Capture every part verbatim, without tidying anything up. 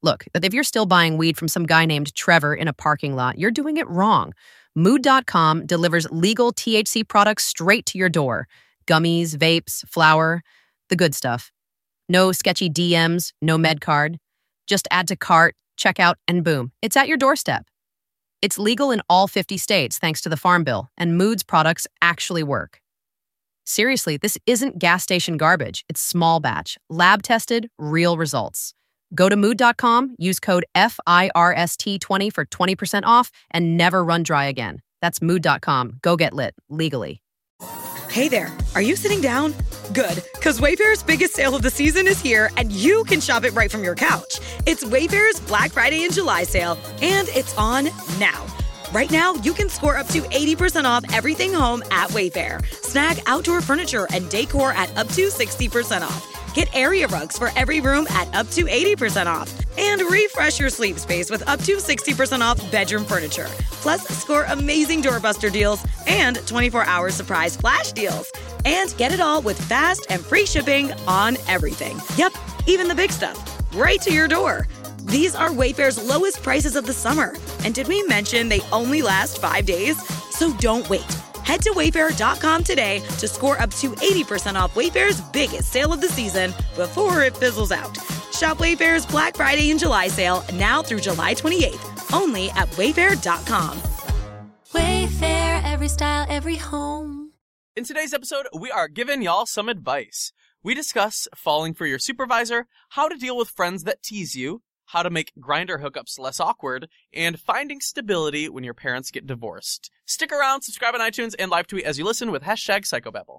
Look, if you're still buying weed from some guy named Trevor in a parking lot, you're doing it wrong. Mood dot com delivers legal T H C products straight to your door. Gummies, vapes, flour, the good stuff. No sketchy D Ms, no med card. Just add to cart, check out, and boom, it's at your doorstep. It's legal in all fifty states thanks to the Farm Bill, and Mood's products actually work. Seriously, this isn't gas station garbage. It's small batch, lab-tested, real results. Go to mood dot com, use code F I R S T twenty for twenty percent off, and never run dry again. That's mood dot com. Go get lit, legally. Hey there, are you sitting down? Good, because Wayfair's biggest sale of the season is here, and you can shop it right from your couch. It's Wayfair's Black Friday and July sale, and it's on now. Right now, you can score up to eighty percent off everything home at Wayfair. Snag outdoor furniture and decor at up to sixty percent off. Get area rugs for every room at up to eighty percent off. And refresh your sleep space with up to sixty percent off bedroom furniture. Plus, score amazing doorbuster deals and twenty-four hour surprise flash deals. And get it all with fast and free shipping on everything. Yep, even the big stuff. Right to your door. These are Wayfair's lowest prices of the summer. And did we mention they only last five days? So don't wait. Head to wayfair dot com today to score up to eighty percent off Wayfair's biggest sale of the season before it fizzles out. Shop Wayfair's Black Friday and July sale now through July twenty-eighth, only at wayfair dot com. Wayfair, every style, every home. In today's episode, we are giving y'all some advice. We discuss falling for your supervisor, how to deal with friends that tease you, how to make Grindr hookups less awkward, and finding stability when your parents get divorced. Stick around, subscribe on iTunes, and live tweet as you listen with hashtag Psychobabble.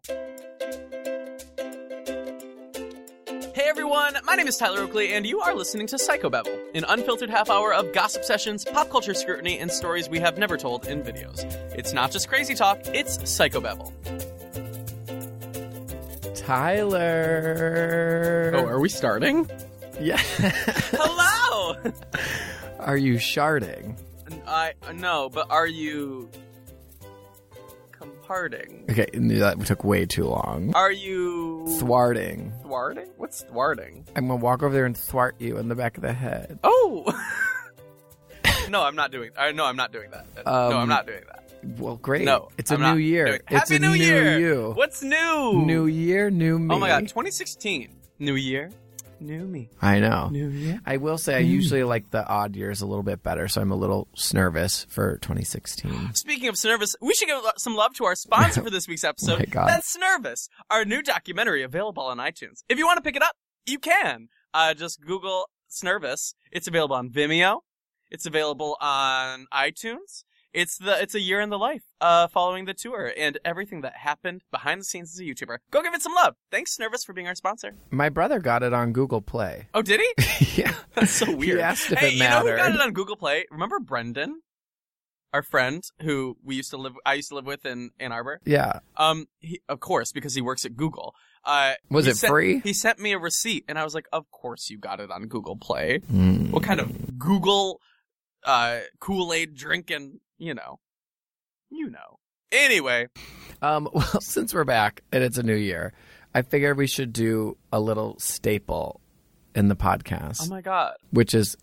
Hey everyone, my name is Tyler Oakley, and you are listening to Psychobabble, an unfiltered half hour of gossip sessions, pop culture scrutiny, and stories we have never told in videos. It's not just crazy talk, it's Psychobabble. Tyler. Oh, are we starting? Yeah. Hello! Are you sharding? I no, but are you comparting? Okay, that took way too long. Are you thwarting? Thwarting? What's thwarting? I'm gonna walk over there and thwart you in the back of the head. Oh. No, I'm not doing. I no, I'm not doing that. Um, no, I'm not doing that. Well, great. No, it's I'm a not new year. doing- It's Happy a New new Year! you. What's new? New year, new me. Oh my god, twenty sixteen. New year, new me. I know. New year. I will say I Mm. usually like the odd years a little bit better, so I'm a little nervous for twenty sixteen. Speaking of Snervous, we should give some love to our sponsor for this week's episode. Oh my God. That's Snervous, our new documentary available on iTunes. If you want to pick it up, you can. Uh, just Google Snervous. It's available on Vimeo. It's available on iTunes. It's the it's a year in the life uh, following the tour and everything that happened behind the scenes as a YouTuber. Go give it some love. Thanks, Snervous, for being our sponsor. My brother got it on Google Play. Oh, did he? Yeah. That's so weird. He asked if hey, it you know who mattered. got it on Google Play? Remember Brendan? Our friend who we used to live I used to live with in Ann Arbor? Yeah. Um, he, of course, because he works at Google. Uh, Was he it sent- free? He sent me a receipt, and I was like, of course you got it on Google Play. Mm. What kind of Google uh, Kool-Aid drinking, you know. You know. Anyway. Um, well, since we're back and it's a new year, I figured we should do a little staple in the podcast. Oh, my God. Which is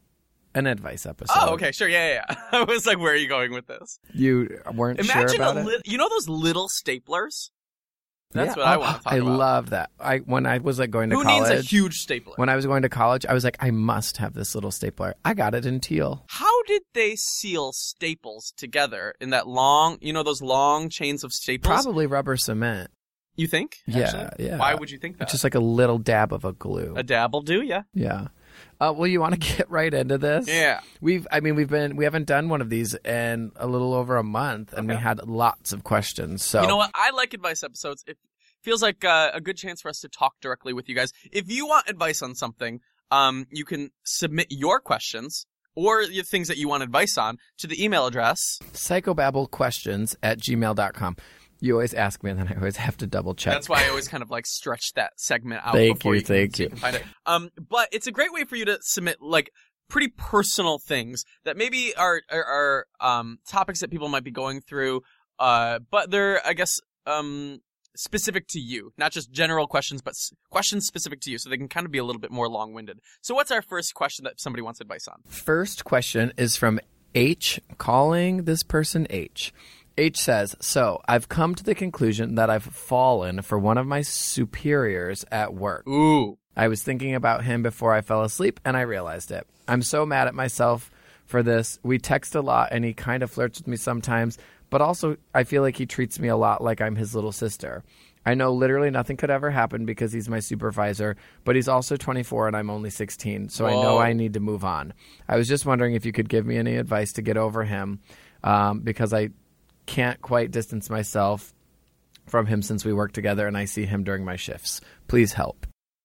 an advice episode. Oh, okay, sure, yeah, yeah, yeah. I was like, where are you going with this? You weren't Imagine sure about a it? li- You know those little staplers? That's Yeah. what I Oh, want to talk I about. love that. I when I was like going to Who college. needs a huge stapler? When I was going to college, I was like, I must have this little stapler. I got it in teal. How did they seal staples together in that long, you know, those long chains of staples? Probably rubber cement. You think? Yeah, actually? yeah. Why would you think that? Just like a little dab of a glue. A dab will do, yeah. Yeah. Uh, well, you want to get right into this? Yeah. We've, I mean, we've been, we haven't done one of these in a little over a month, and Okay. we had lots of questions. So You know what? I like advice episodes. It feels like uh, a good chance for us to talk directly with you guys. If you want advice on something, um, you can submit your questions or the things that you want advice on to the email address. psychobabblequestions at gmail dot com. You always ask me, and then I always have to double check. That's why I always kind of like stretch that segment out. Thank before you, you, can, thank so you. can find it. Um, but it's a great way for you to submit like pretty personal things that maybe are are, are um topics that people might be going through. Uh, but they're I guess um specific to you, not just general questions, but s- questions specific to you, so they can kind of be a little bit more long-winded. So what's our first question that somebody wants advice on? First question is from H, calling this person H. H says, so I've come to the conclusion that I've fallen for one of my superiors at work. Ooh. I was thinking about him before I fell asleep, and I realized it. I'm so mad at myself for this. We text a lot, and he kind of flirts with me sometimes, but also I feel like he treats me a lot like I'm his little sister. I know literally nothing could ever happen because he's my supervisor, but he's also twenty-four and I'm only sixteen, so Whoa. I know I need to move on. I was just wondering if you could give me any advice to get over him, um, because I can't quite distance myself from him since we work together and I see him during my shifts. Please help.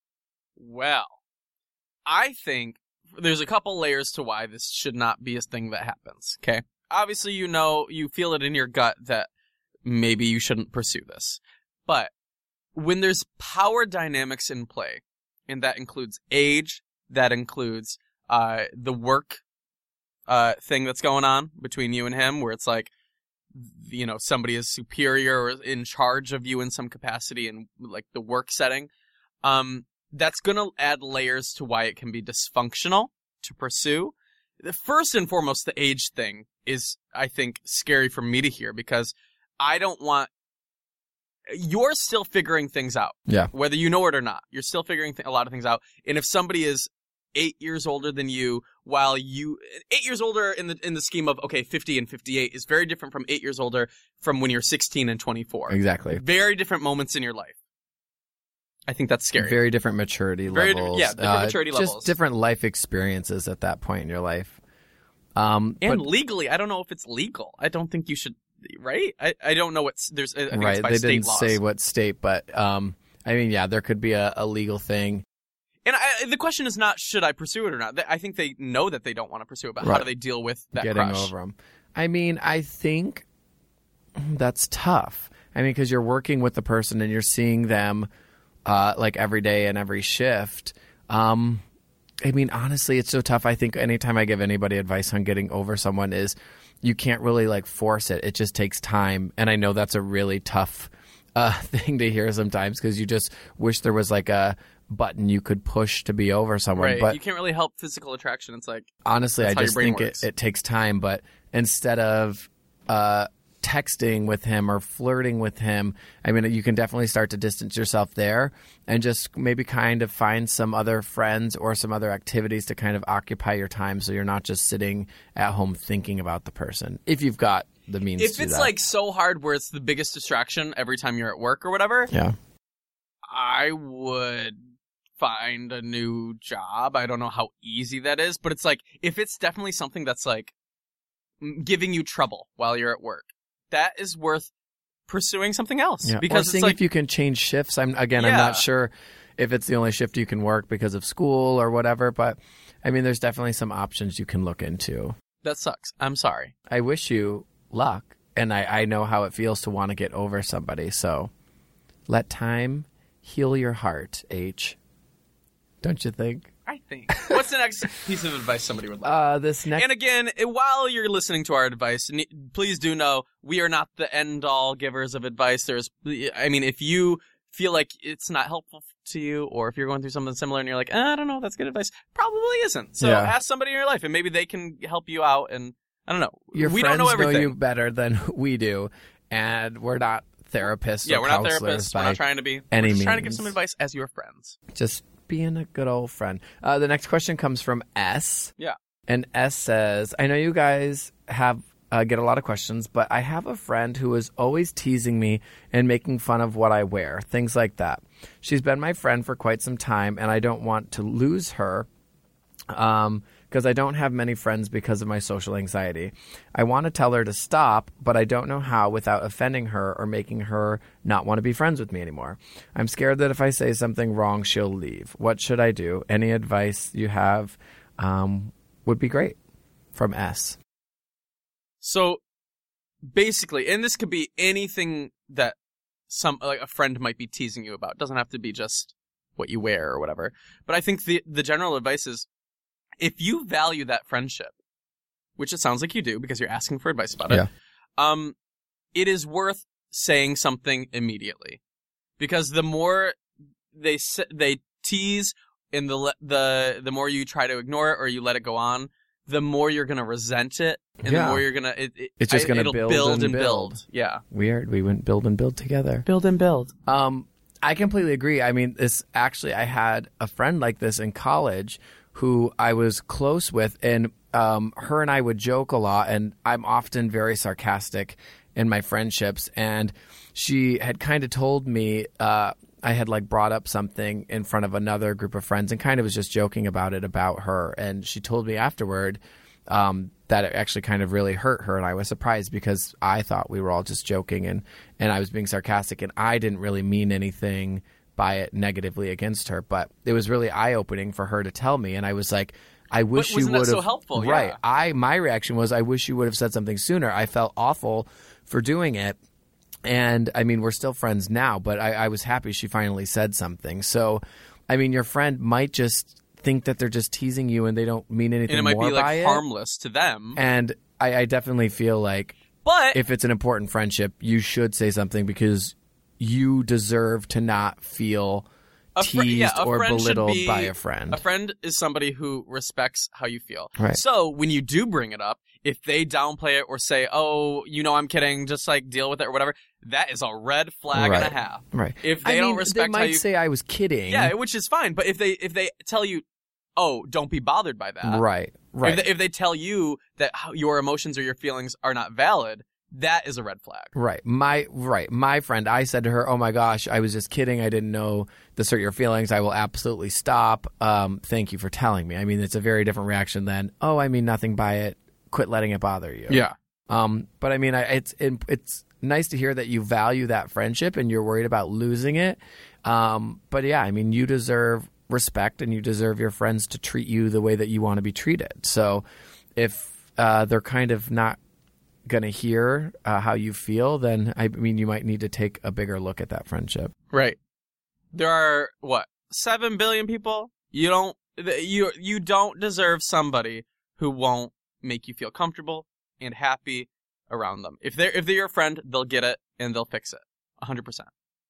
Well, I think there's a couple layers to why this should not be a thing that happens, okay? Obviously, you know, you feel it in your gut that maybe you shouldn't pursue this. But when there's power dynamics in play, and that includes age, that includes uh, the work uh, thing that's going on between you and him, where it's like, you know, somebody is superior or in charge of you in some capacity in like the work setting, um, that's going to add layers to why it can be dysfunctional to pursue. The first and foremost, the age thing is, I think, scary for me to hear because I don't want... You're still figuring things out. Yeah. Whether you know it or not. You're still figuring th- a lot of things out. And if somebody is eight years older than you, while you... Eight years older in the in the scheme of, okay, fifty and fifty-eight is very different from eight years older from when you're sixteen and twenty-four. Exactly. Very different moments in your life. I think that's scary. Very different maturity Very di- levels. yeah, different maturity just levels. Just different life experiences at that point in your life. Um, and but, legally, I don't know if it's legal. I don't think you should... Right? I, I don't know what's... There's, I think right, it's by they state didn't laws. say what state, but um, I mean, yeah, there could be a, a legal thing. And I, the question is not, should I pursue it or not? I think they know that they don't want to pursue it, but how Right. do they deal with that Getting crush? over them. I mean, I think that's tough. I mean, because you're working with the person and you're seeing them uh, like every day and every shift. Um, I mean, honestly, it's so tough. I think anytime I give anybody advice on getting over someone is you can't really like force it. It just takes time. And I know that's a really tough uh, thing to hear sometimes because you just wish there was like a button you could push to be over someone. Right. But You can't really help physical attraction. It's like... honestly, That's I how your just brain think it, works. it takes time. But instead of uh, texting with him or flirting with him, I mean, you can definitely start to distance yourself there and just maybe kind of find some other friends or some other activities to kind of occupy your time so you're not just sitting at home thinking about the person. If you've got the means If to do it's that. like so hard where it's the biggest distraction every time you're at work or whatever, Yeah. I would find a new job. I don't know how easy that is, but it's like, if it's definitely something that's like m- giving you trouble while you're at work, that is worth pursuing something else. Yeah. Because or it's seeing like, if you can change shifts. I'm again, I'm Yeah. not sure if it's the only shift you can work because of school or whatever, but I mean, there's definitely some options you can look into. that sucks. I'm sorry. I wish you luck, and I, I know how it feels to want to get over somebody, so let time heal your heart, H. Don't you think? I think. What's the next piece of advice somebody would like? Uh, this next... And again, while you're listening to our advice, ne- please do know we are not the end-all givers of advice. There's, I mean, if you feel like it's not helpful to you, or if you're going through something similar and you're like, I don't know, that's good advice, probably isn't. So Yeah. ask somebody in your life, and maybe they can help you out. And I don't know, Your we friends don't know everything. you better than we do, and we're not therapists yeah, or we're not counselors therapists. by We're not trying to be. any we're just trying to give means. some advice as your friends. Just being a good old friend. Uh, the next question comes from S. Yeah. And S says, I know you guys have uh, get a lot of questions, but I have a friend who is always teasing me and making fun of what I wear, things like that. She's been my friend for quite some time, and I don't want to lose her um, because I don't have many friends because of my social anxiety. I want to tell her to stop, but I don't know how without offending her or making her not want to be friends with me anymore. I'm scared that if I say something wrong, she'll leave. What should I do? Any advice you have um, would be great. From S. So basically, and this could be anything that some like a friend might be teasing you about. It doesn't have to be just what you wear or whatever. But I think the the general advice is, if you value that friendship, which it sounds like you do because you're asking for advice about it, Yeah. um, it is worth saying something immediately. because the more they s- they tease and the le- the the more you try to ignore it or you let it go on, the more you're gonna resent it, and Yeah. the more you're gonna it, it, It's just I- gonna it'll build build and build. build. Yeah, Weird. We went build and build together. build and build. Um, I completely agree. I mean, this actually, I had a friend like this in college who I was close with, and um, her and I would joke a lot, and I'm often very sarcastic in my friendships. And she had kind of told me, uh, I had like brought up something in front of another group of friends and kind of was just joking about it about her. And she told me afterward um, that it actually kind of really hurt her. And I was surprised because I thought we were all just joking and, and I was being sarcastic and I didn't really mean anything by it negatively against her. But it was really eye-opening for her to tell me. And I was like, I wish you wasn't would that have. so helpful? Right. Yeah. I my reaction was I wish you would have said something sooner. I felt awful for doing it. And I mean, we're still friends now, but I, I was happy she finally said something. So, I mean, your friend might just think that they're just teasing you and they don't mean anything And it might more be by like it. harmless to them. And I, I definitely feel like But if it's an important friendship, you should say something because you deserve to not feel a fri- teased yeah, a or friend should belittled be- by a friend. A friend is somebody who respects how you feel. Right. So when you do bring it up, if they downplay it or say, "Oh, you know, I'm kidding," just like deal with it or whatever, that is a red flag Right. and a half. Right. If they I don't mean, respect they how might you, say I was kidding. yeah, which is fine. But if they if they tell you, "Oh, don't be bothered by that," Right. Right. If they, if they tell you that how your emotions or your feelings are not valid, that is a red flag. Right. My right. My friend, I said to her, "Oh my gosh, I was just kidding. I didn't know this hurt your feelings. I will absolutely stop. Um, thank you for telling me." I mean, it's a very different reaction than, "Oh, I mean nothing by it. Quit letting it bother you." Yeah. Um, but I mean, I, it's it, it's nice to hear that you value that friendship and you're worried about losing it. Um, but yeah, I mean, you deserve respect and you deserve your friends to treat you the way that you want to be treated. So if uh, they're kind of not going to hear uh, how you feel, then I mean, you might need to take a bigger look at that friendship. Right. There are what seven billion people. You don't you you don't deserve somebody who won't make you feel comfortable and happy around them. If they're if they're your friend, they'll get it and they'll fix it. A hundred percent.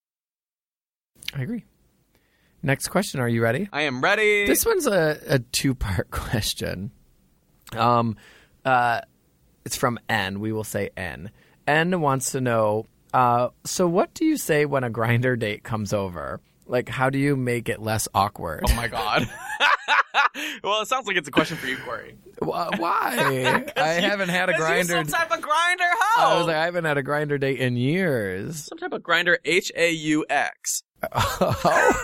I agree. Next question. Are you ready? I am ready. This one's a, a two-part question. Um, uh, it's from N. We will say N. N wants to know, uh, so what do you say when a Grindr date comes over? Like, how do you make it less awkward? Oh my god. Well, it sounds like it's a question for you, Corey. Wh- Why? I haven't had a Is you Grindr. some type of grinder? How? I was like, I haven't had a Grindr date in years. some type of grinder. H A U X. Oh.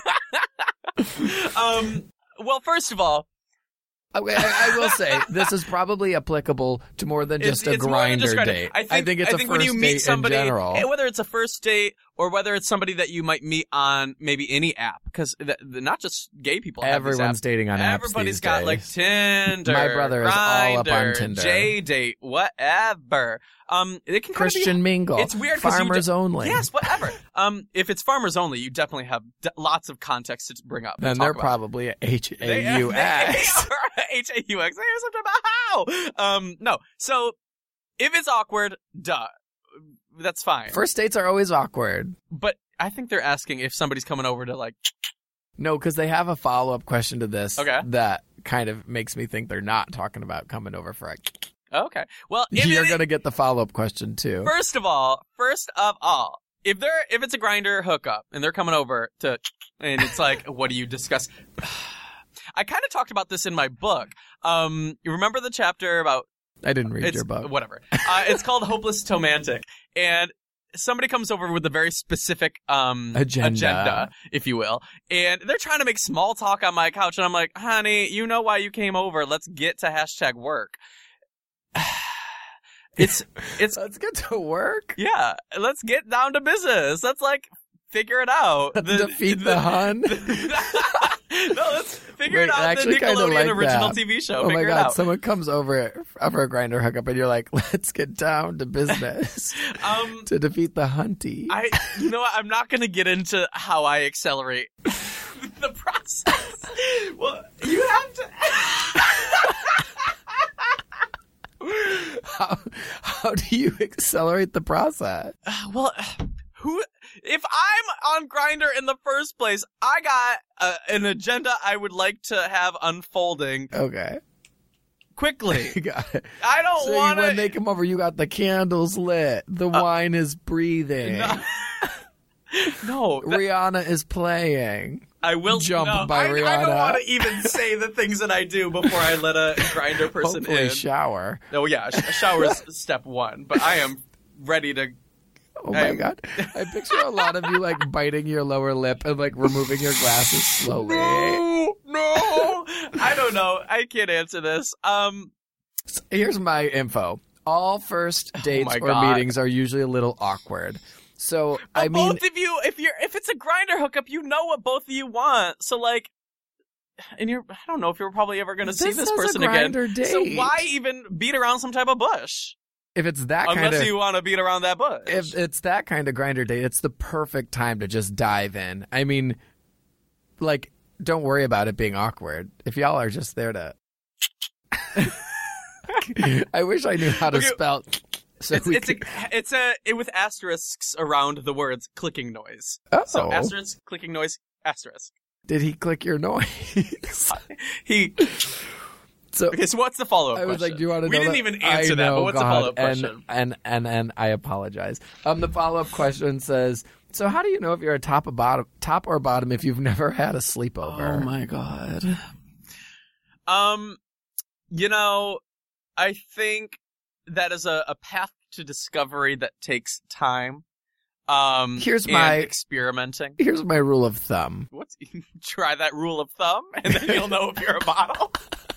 Um. Well, first of all, Okay, I, I will say this is probably applicable to more than just it's, a it's more than just Grindr grinder. date. I think, it's I a think first when you date meet somebody, in general. eh, whether it's a first date or whether it's somebody that you might meet on maybe any app, because not just gay people. Have these Everyone's apps. dating on apps Everybody's these got days. like Tinder. My brother is all up on Grindr, Tinder. J-Date, whatever. Um, it can kind of be- Christian mingle. It's weird 'cause you Farmers ju- only. Yes, whatever. um, if it's farmers only, you definitely have d- lots of context to bring up. and Then talk they're about. probably a H They- A U X. They are H A U X. They are something about how. Um, no. So if it's awkward, duh, that's fine. First dates are always awkward. But I think they're asking if somebody's coming over to like. No, because they have a follow up question to this Okay. that kind of makes me think they're not talking about coming over for a. Okay. Well, if You're it- going to get the follow up question too. First of all, first of all, if they're if it's a grinder hookup and they're coming over to, and it's like, what do you discuss? I kind of talked about this in my book. Um, you remember the chapter about I didn't read it's, your book. Whatever. Uh, it's called Hopeless Tomantic, and somebody comes over with a very specific um Agenda. if you will, and they're trying to make small talk on my couch, and I'm like, honey, you know why you came over? Let's get to hashtag work. It's it's Let's get to work. yeah. Let's get down to business. Let's like figure it out. Let's defeat the Hun. No, let's figure Wait, it out. I The actually kinda Nickelodeon like original that. T V show. Oh my figure it god! out. Someone comes over for a Grindr hookup, and you're like, "Let's get down to business Um, to defeat the hunty." I, you know what? I'm not going to get into how I accelerate the process. Well, you have to. how, how do you accelerate the process? Well, who? If I'm on Grindr in the first place, I got uh, an agenda I would like to have unfolding Okay. quickly. Got it. I don't So want when they come over, you got the candles lit. The Uh, wine is breathing. No, no that- Rihanna is playing. I will Jump no, by I, I Rihanna. don't want to even say the things that I do before I let a Grindr person Hopefully in. shower. Oh yeah, sh- shower is step one, but I am ready to. Oh my I'm- god. I picture a lot of you like biting your lower lip and like removing your glasses slowly. No, no, I don't know. I can't answer this. Um, Here's my info. All first dates my or God. meetings are usually a little awkward. So but I mean, both of you, if you're if it's a Grindr hookup, you know what both of you want. So like, and you're I don't know if you're probably ever going to see This this is a person again. Grindr date. So why even beat around some type of bush? if it's that kind Unless of you want to beat around that bush. if it's that kind of Grindr date, it's the perfect time to just dive in. I mean, like, don't worry about it being awkward. If y'all are just there to, I wish I knew how to Okay. spell. So it's we it's a could- it's a it with asterisks around the words clicking noise. Oh. So asterisk clicking noise asterisk. Did he click your noise? He so okay. So what's the follow up? I was question? like, do you want to we know didn't that? even answer I that. know, But what's the God. follow up and, question? And and and I apologize. Um, the follow up question says, so how do you know if you're a top or bottom, top or bottom if you've never had a sleepover? Oh my God. Um, you know, I think that is a, a path to discovery that takes time. Um, Here's and my- experimenting. Here's my rule of thumb. What's try that rule of thumb, and then you'll know if you're a bottle.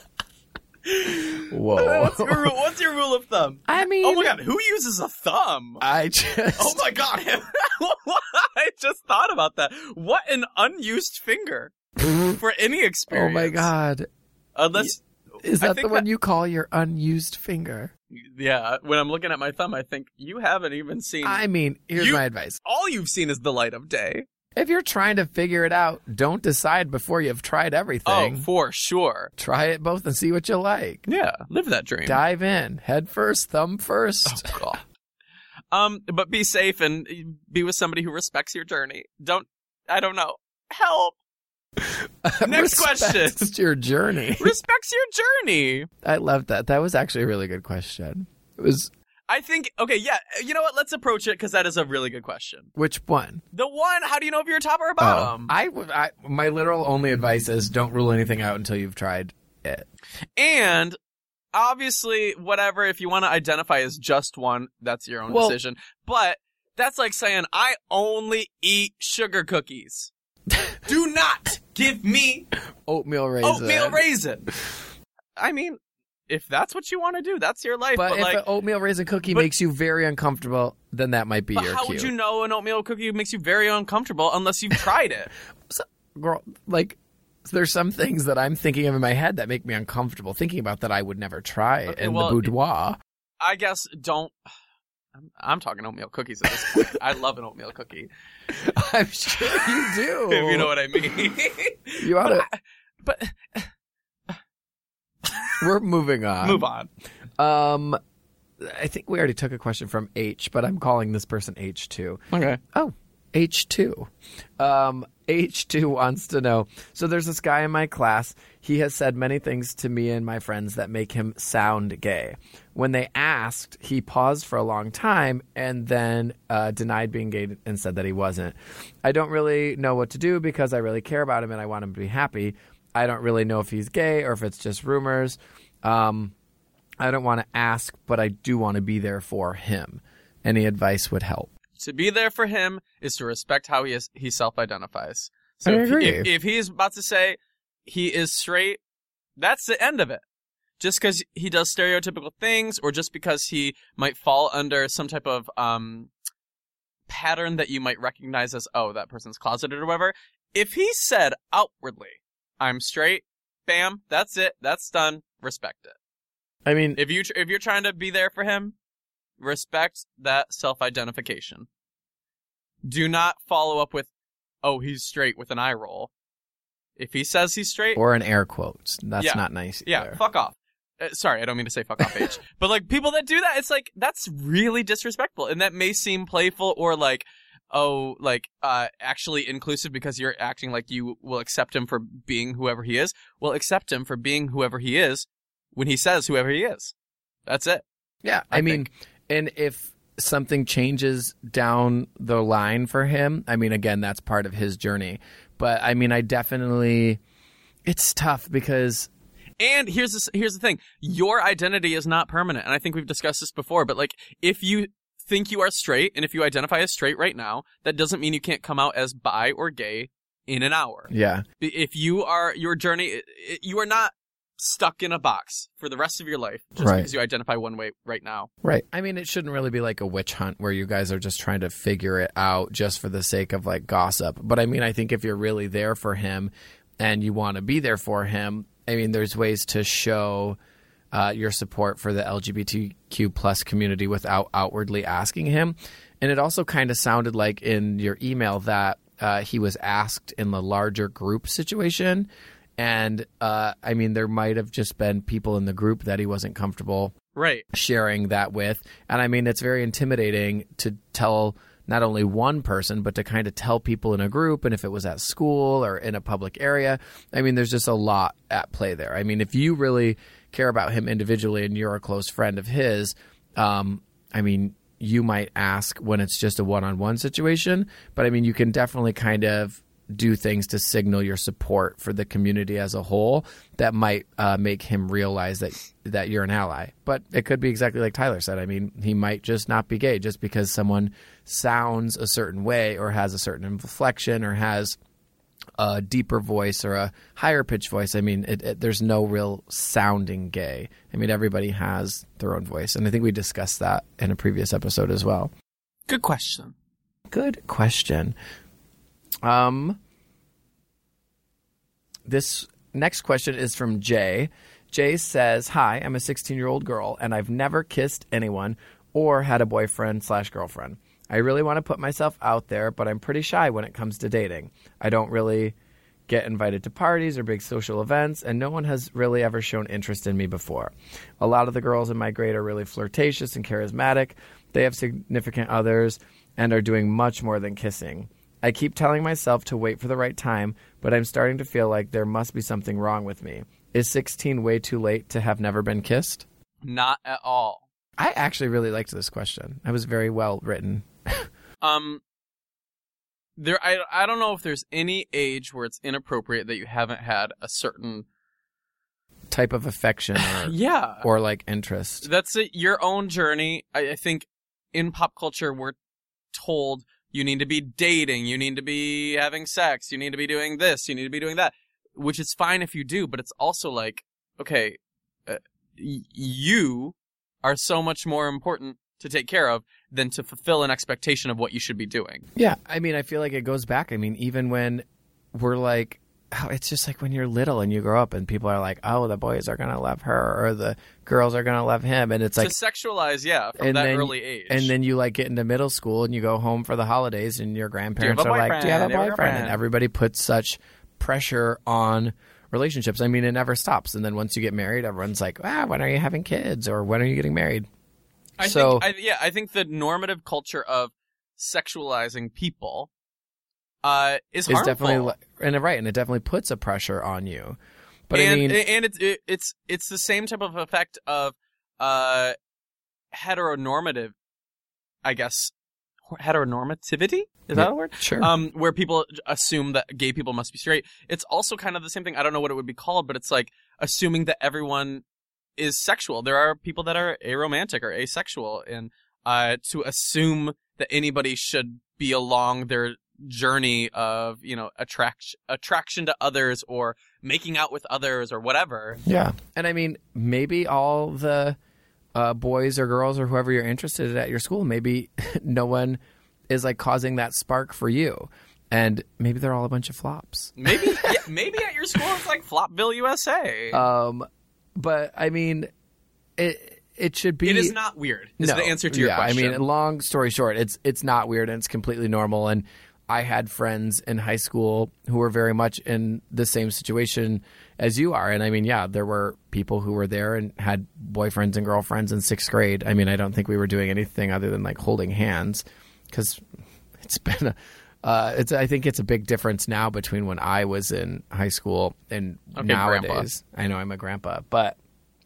Whoa. what's, your, ru- what's your rule of thumb? I mean, Oh my God, who uses a thumb? I just. Oh my God, I just thought about that. What an unused finger for any Oh experience. my God. Unless. Is I that the think one that- you call your unused finger? Yeah, when I'm looking at my thumb, I think you haven't even seen. I mean, here's You- my advice. all you've seen is the light of day. If you're trying to figure it out, don't decide before you've tried everything. Oh, for sure. Try it both and see what you like. Yeah, live that dream. Dive in. Head first, thumb first. Oh, God. Um, but be safe and be with somebody who respects your journey. Don't. I don't know. Help. Next question. Respects your journey. Respects your journey. I love that. That was actually a really good question. It was I think. Okay, yeah. You know what? Let's approach it because that is a really good question. which one? The one. How do you know if you're a top or a Oh, bottom? I, would- I my literal only advice is don't rule anything out until you've tried it. And obviously, whatever, if you want to identify as just one, that's your own Well- decision. But that's like saying, I only eat sugar cookies. Do not give me Oatmeal raisin. oatmeal raisin. I mean, if that's what you want to do, that's your life. But, But, if like, an oatmeal raisin cookie but- makes you very uncomfortable, then that might be but your how cue. would you know an oatmeal cookie makes you very uncomfortable unless you've tried it? Girl, like, there's some things that I'm thinking of in my head that make me uncomfortable thinking about that I would never try Okay, in well, the boudoir. I guess don't. I'm, I'm talking oatmeal cookies at this point. I love an oatmeal cookie. I'm sure you do. If you know what I mean. You ought to. But We're moving on. move on. Um, I think we already took a question from H, but I'm calling this person H two. Okay. Oh, H two. Um, H two wants to know. So there's this guy in my class. He has said many things to me and my friends that make him sound gay. When they asked, he paused for a long time and then uh, denied being gay and said that he wasn't. I don't really know what to do because I really care about him and I want him to be happy. I don't really know if he's gay or if it's just rumors. Um, I don't want to ask, but I do want to be there for him. Any advice would help. To be there for him is to respect how he is, he self-identifies. So I if, agree. If, if he is about to say he is straight, that's the end of it. Just because he does stereotypical things, or just because he might fall under some type of um pattern that you might recognize as, oh, that person's closeted or whatever. If he said outwardly, I'm straight, bam, that's it, that's done. Respect it. I mean, If you tr- if you're trying to be there for him, respect that self-identification. Do not follow up with, oh, he's straight with an eye roll. If he says he's straight, or in air quotes. That's Yeah. not nice either. yeah, fuck off. Uh, sorry, I don't mean to say fuck off, H. But like people that do that, it's like that's really disrespectful, and that may seem playful or like, oh, like, uh, actually inclusive because you're acting like you will accept him for being whoever he is. Well, accept him for being whoever he is when he says whoever he is. That's it. Yeah, I, I mean, and if something changes down the line for him, I mean, again, that's part of his journey. But, I mean, I definitely, it's tough because... And here's the, here's the thing. Your identity is not permanent. And I think we've discussed this before. But, like, if you think you are straight, and if you identify as straight right now, that doesn't mean you can't come out as bi or gay in an hour. Yeah. If you are, your journey, it, it, you are not stuck in a box for the rest of your life just right. because you identify one way right now. Right. I mean, it shouldn't really be like a witch hunt where you guys are just trying to figure it out just for the sake of like gossip. But I mean, I think if you're really there for him and you want to be there for him, I mean, there's ways to show uh, your support for the L G B T Q plus community without outwardly asking him. And it also kind of sounded like in your email that uh, he was asked in the larger group situation. And, uh, I mean, there might have just been people in the group that he wasn't comfortable right. sharing that with. And, I mean, it's very intimidating to tell not only one person, but to kind of tell people in a group. And if it was at school or in a public area, I mean, there's just a lot at play there. I mean, if you really care about him individually and you're a close friend of his, um, I mean, you might ask when it's just a one-on-one situation. But, I mean, you can definitely kind of do things to signal your support for the community as a whole that might uh, make him realize that that you're an ally. But it could be exactly like Tyler said. I mean, he might just not be gay just because someone sounds a certain way or has a certain inflection or has a deeper voice or a higher pitched voice. I mean, it, it, there's no real sounding gay. I mean, everybody has their own voice. And I think we discussed that in a previous episode as well. Good question. Good question. Um, this next question is from Jay. Jay says, hi, I'm a sixteen-year-old girl, and I've never kissed anyone or had a boyfriend slash girlfriend. I really want to put myself out there, but I'm pretty shy when it comes to dating. I don't really get invited to parties or big social events, and no one has really ever shown interest in me before. A lot of the girls in my grade are really flirtatious and charismatic. They have significant others and are doing much more than kissing. I keep telling myself to wait for the right time, but I'm starting to feel like there must be something wrong with me. Is sixteen way too late to have never been kissed? Not at all. I actually really liked this question. It was very well written. um, there, I, I don't know if there's any age where it's inappropriate that you haven't had a certain type of affection or, yeah. or like interest. That's a, your own journey. I, I think in pop culture, we're told you need to be dating, you need to be having sex, you need to be doing this, you need to be doing that, which is fine if you do, but it's also like, okay, uh, y- you are so much more important to take care of than to fulfill an expectation of what you should be doing. Yeah, I mean, I feel like it goes back. I mean, even when we're like, oh, it's just like when you're little and you grow up and people are like, oh, the boys are going to love her or the girls are going to love him. And it's like... To sexualize, yeah, from that then, early age. And then you like get into middle school and you go home for the holidays and your grandparents are like, do you have a boyfriend? And everybody puts such pressure on relationships. I mean, it never stops. And then once you get married, everyone's like, ah, when are you having kids? Or when are you getting married? I so, think, I, yeah, I think the normative culture of sexualizing people uh, is, is harmful. Definitely, and right, and it definitely puts a pressure on you. But and, I mean, and it's it, it's it's the same type of effect of uh, heteronormative, I guess, heteronormativity. Is that a word? Sure. Um, where people assume that gay people must be straight. It's also kind of the same thing. I don't know what it would be called, but it's like assuming that everyone is sexual. There are people that are aromantic or asexual, and uh, to assume that anybody should be along their journey of, you know, attraction attraction to others or making out with others or whatever. Yeah. And I mean, maybe all the uh, boys or girls or whoever you're interested in at your school, maybe no one is like causing that spark for you. And maybe they're all a bunch of flops. Maybe yeah, maybe at your school it's like Flopville, U S A. Um, but I mean, it it should be. It is not weird. Is no, the answer to your yeah, question? I mean, long story short, it's it's not weird and it's completely normal. And I had friends in high school who were very much in the same situation as you are. And I mean, yeah, there were people who were there and had boyfriends and girlfriends in sixth grade. I mean, I don't think we were doing anything other than like holding hands because it's been a, uh, it's, I think it's a big difference now between when I was in high school and Okay, nowadays. Grandpa. I know I'm a grandpa, but,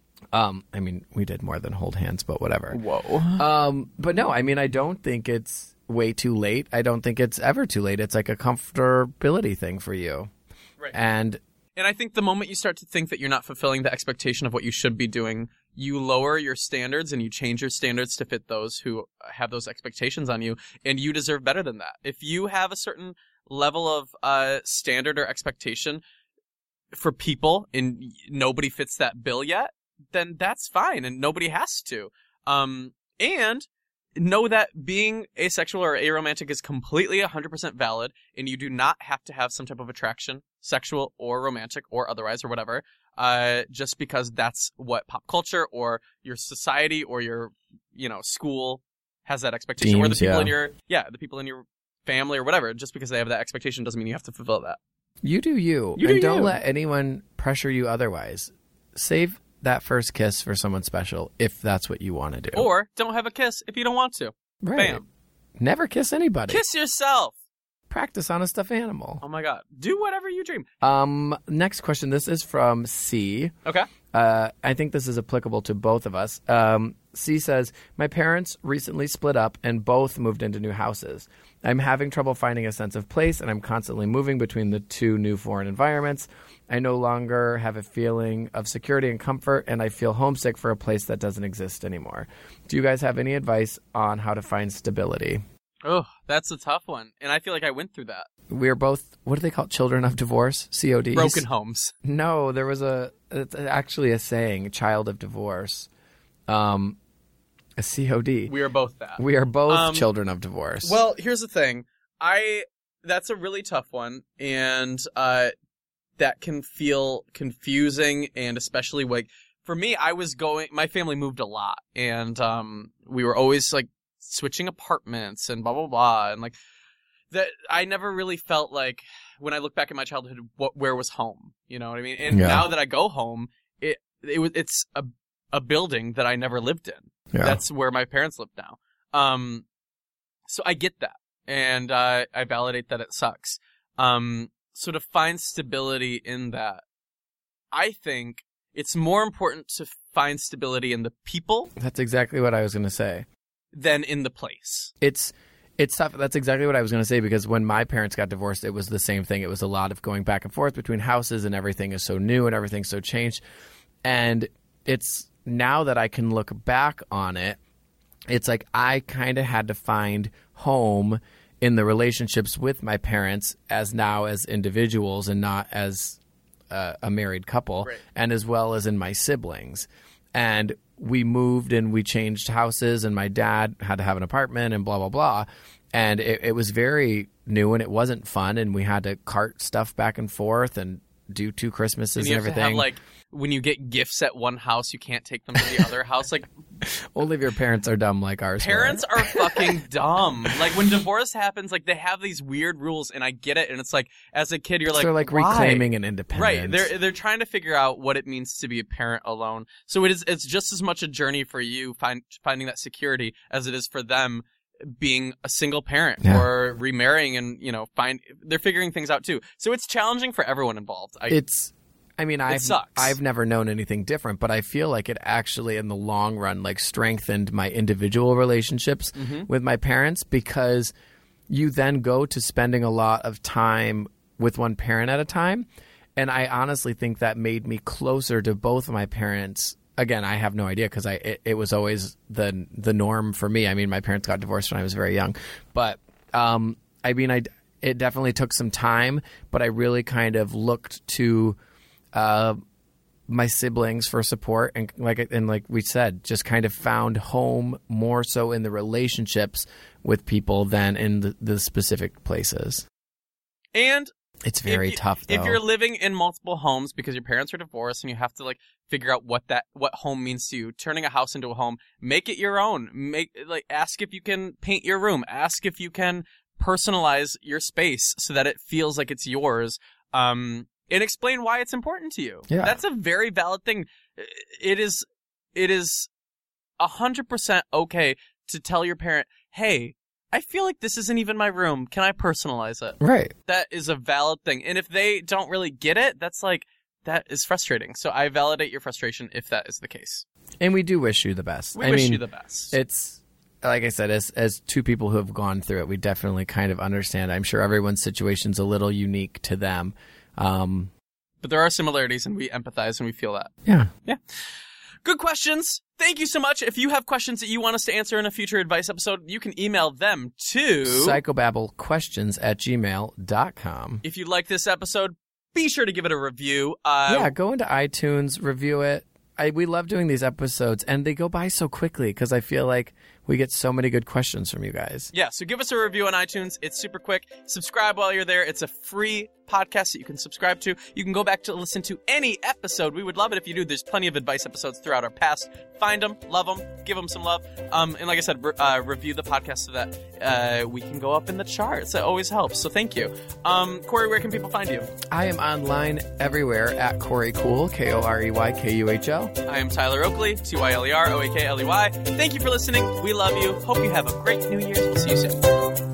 um, I mean, we did more than hold hands, but whatever. Whoa. Um, but no, I mean, I don't think it's way too late. I don't think it's ever too late. It's like a comfortability thing for you. Right. And And I think the moment you start to think that you're not fulfilling the expectation of what you should be doing, you lower your standards and you change your standards to fit those who have those expectations on you, and you deserve better than that. If you have a certain level of uh, standard or expectation for people and nobody fits that bill yet, then that's fine, and nobody has to. Um, and know that being asexual or aromantic is completely one hundred percent valid, and you do not have to have some type of attraction, sexual or romantic or otherwise or whatever, uh, just because that's what pop culture or your society or your, you know, school has that expectation. Deems, or the people yeah. in your, yeah, the people in your family or whatever, just because they have that expectation doesn't mean you have to fulfill that. you do you. You and do don't you. let anyone pressure you otherwise. Save that first kiss for someone special if that's what you want to do. Or don't have a kiss if you don't want to. right. Bam. Never kiss anybody. Kiss yourself. Practice on a stuffed animal. Oh my God. Do whatever you dream. Um, next question. This is from C. Okay. Uh, I think this is applicable to both of us. Um, C says, my parents recently split up and both moved into new houses. I'm having trouble finding a sense of place, and I'm constantly moving between the two new foreign environments. I no longer have a feeling of security and comfort, and I feel homesick for a place that doesn't exist anymore. Do you guys have any advice on how to find stability? Oh, that's a tough one. And I feel like I went through that. We're both, what do they call it? Children of divorce? C O Ds? Broken homes. No, there was a, it's actually a saying, child of divorce. Um, a C O D. We are both that. We are both Um, children of divorce. Well, here's the thing. I that's a really tough one, and uh, that can feel confusing, and especially like for me, I was going. My family moved a lot, and um, we were always like switching apartments and blah blah blah, and like that. I never really felt like when I look back at my childhood, what where was home? You know what I mean? And Yeah. now that I go home, it it was it's a a building that I never lived in. Yeah. That's where my parents live now. Um, so I get that, and uh, I validate that it sucks. Um, so to find stability in that, I think it's more important to find stability in the people That's exactly what I was going to say. than in the place. It's it's tough. That's exactly what I was going to say, because when my parents got divorced, it was the same thing. It was a lot of going back and forth between houses, and everything is so new and everything's so changed. And it's now that I can look back on it, it's like I kind of had to find home in the relationships with my parents as now as individuals and not as uh, a married couple, Right. and as well as in my siblings. And we moved and we changed houses, and my dad had to have an apartment and blah, blah, blah. And it, it was very new, and it wasn't fun, and we had to cart stuff back and forth and do two Christmases And and, you have everything. to have like when you get gifts at one house, you can't take them to the other house. Like Only if your parents are dumb like ours were. parents are fucking dumb. Like when divorce happens, like they have these weird rules, and I get it. And it's like as a kid, you're like, they're like why? reclaiming an independence. Right. They're they're trying to figure out what it means to be a parent alone. So it is it's just as much a journey for you find, finding that security as it is for them being a single parent Yeah. or remarrying, and you know find they're figuring things out too. So it's challenging for everyone involved. I, It's, I mean, I've, sucks. I've never known anything different, but I feel like it actually, in the long run, like strengthened my individual relationships Mm-hmm. with my parents, because you then go to spending a lot of time with one parent at a time. And I honestly think that made me closer to both of my parents. Again, I have no idea, because I it, it was always the the norm for me. I mean, my parents got divorced when I was very young, but um, I mean, I it definitely took some time, but I really kind of looked to uh, my siblings for support, and like and like we said, just kind of found home more so in the relationships with people than in the, the specific places. and It's very if you, tough, though. If you're living in multiple homes because your parents are divorced and you have to like figure out what that what home means to you, turning a house into a home, make it your own. Make like ask if you can paint your room. Ask if you can personalize your space so that it feels like it's yours. Um, and explain why it's important to you. Yeah. That's a very valid thing. It is. It is a hundred percent okay to tell your parent, "Hey, I feel like this isn't even my room. Can I personalize it? Right. That is a valid thing. And if they don't really get it, that's like, that is frustrating. So I validate your frustration if that is the case. And we do wish you the best. We I wish mean, you the best. It's, like I said, as as two people who have gone through it, we definitely kind of understand. I'm sure everyone's situation's a little unique to them. Um, but there are similarities, and we empathize, and we feel that. Yeah. Yeah. Good questions. Thank you so much. If you have questions that you want us to answer in a future advice episode, you can email them to psychobabblequestions at gmail dot com. If you like this episode, be sure to give it a review. Uh, yeah, go into iTunes, review it. I, we love doing these episodes, and they go by so quickly because I feel like we get so many good questions from you guys. Yeah, so give us a review on iTunes. It's super quick. Subscribe while you're there. It's a free podcast that you can subscribe to. You can go back to listen to any episode. We would love it if you do. There's plenty of advice episodes throughout our past. Find them, love them, give them some love. Um, and like I said, re- uh, review the podcast so that uh, we can go up in the charts. That always helps, so thank you. Um, Corey, where can people find you? I am online everywhere at Corey Cool, K O R E Y K U H L. I am Tyler Oakley, T Y L E R O A K L E Y. Thank you for listening. We love you. Hope you have a great New Year's. We'll see you soon.